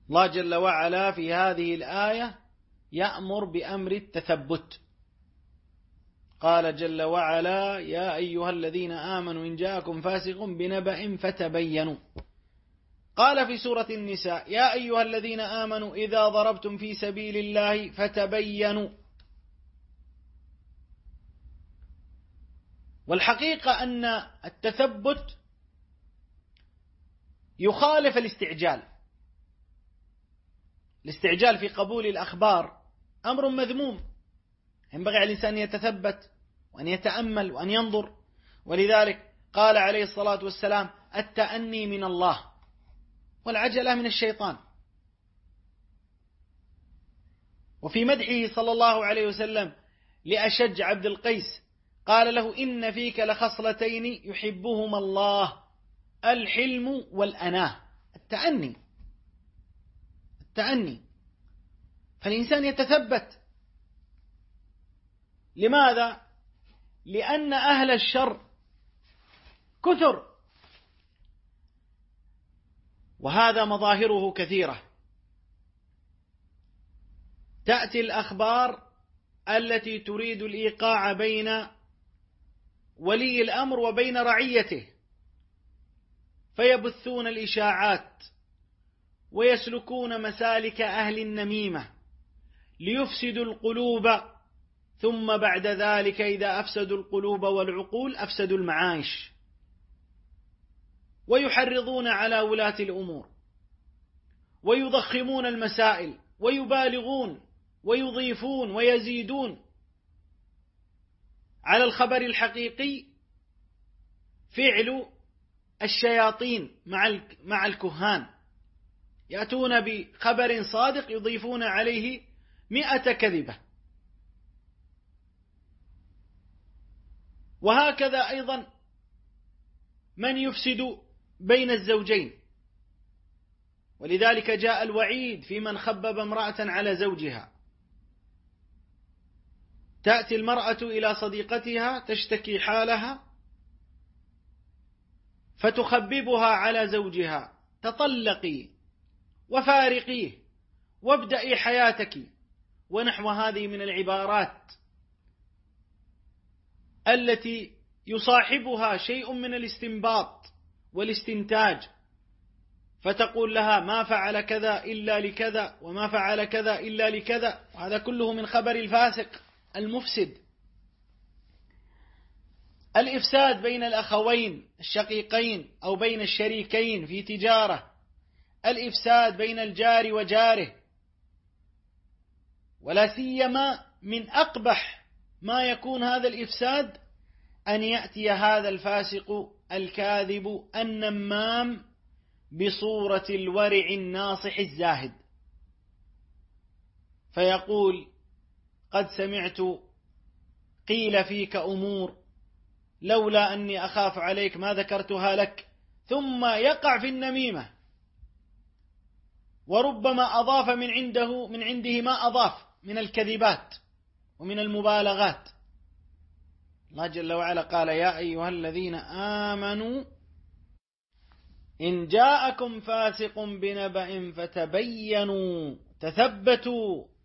الله جل وعلا في هذه الآية يأمر بأمر التثبت. قال جل وعلا: يا أيها الذين آمنوا إن جاءكم فاسق بنبأ فتبينوا. قال في سورة النساء: يا أيها الذين آمنوا إذا ضربتم في سبيل الله فتبينوا. والحقيقة أن التثبت يخالف الاستعجال. الاستعجال في قبول الأخبار أمر مذموم، ينبغي على الإنسان أن يتثبت وأن يتأمل وأن ينظر. ولذلك قال عليه الصلاة والسلام: التأني من الله والعجلة من الشيطان. وفي مدحه صلى الله عليه وسلم لأشج عبد القيس قال له: إن فيك لخصلتين يحبهما الله، الحلم والأناه. التأني. فالإنسان يتثبت. لماذا؟ لأن أهل الشر كثر، وهذا مظاهره كثيرة. تأتي الأخبار التي تريد الإيقاع بين ولي الأمر وبين رعيته، فيبثون الإشاعات ويسلكون مسالك أهل النميمة ليفسدوا القلوب، ثم بعد ذلك إذا أفسدوا القلوب والعقول أفسدوا المعايش، ويحرضون على ولاة الأمور ويضخمون المسائل ويبالغون ويضيفون ويزيدون على الخبر الحقيقي. فعل الشياطين مع الكهان، يأتون بخبر صادق يضيفون عليه 100 كذبة. وهكذا أيضا من يفسد بين الزوجين، ولذلك جاء الوعيد في من خبب امرأة على زوجها. تأتي المرأة إلى صديقتها تشتكي حالها فتخببها على زوجها: تطلقي وفارقيه وابدأي حياتك، ونحو هذه من العبارات التي يصاحبها شيء من الاستنباط والاستنتاج، فتقول لها: ما فعل كذا إلا لكذا، وما فعل كذا إلا لكذا. وهذا كله من خبر الفاسق المفسد. الإفساد بين الأخوين الشقيقين أو بين الشريكين في تجارة، الإفساد بين الجار وجاره، ولا سيما من أقبح ما يكون هذا الإفساد أن يأتي هذا الفاسق الكاذب النمام بصورة الورع الناصح الزاهد، فيقول: قد سمعت قيل فيك أمور لولا أني أخاف عليك ما ذكرتها لك، ثم يقع في النميمة، وربما أضاف من عنده ما أضاف من الكذبات ومن المبالغات. الله جل وعلا قال: يا أيها الذين آمنوا إن جاءكم فاسق بنبأ فتبينوا، تثبتوا،